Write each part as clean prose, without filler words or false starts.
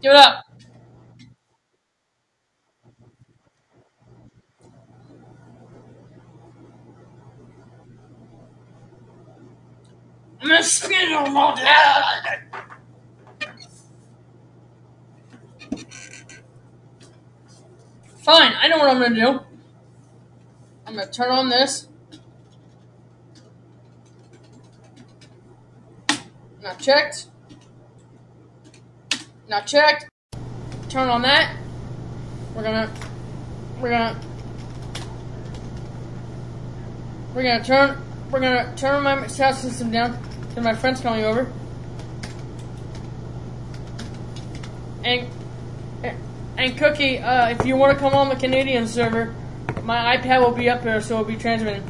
Give it up. I'm gonna spin on all that. Fine, I know what I'm gonna do. I'm gonna turn on this. Not checked. Not checked. Turn on that. We're gonna turn my sound system down because my friend's coming over. And Cookie, if you want to come on the Canadian server, my iPad will be up there, so it'll be transmitting.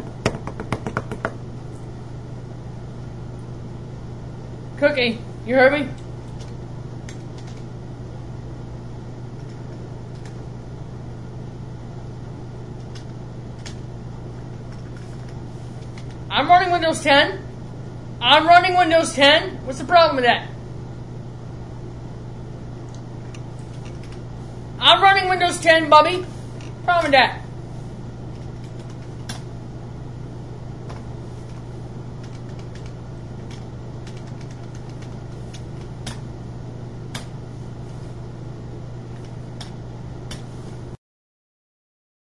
Cookie, you heard me? I'm running Windows 10. I'm running Windows 10. What's the problem with that? I'm running Windows 10, Bubby. Problem with that?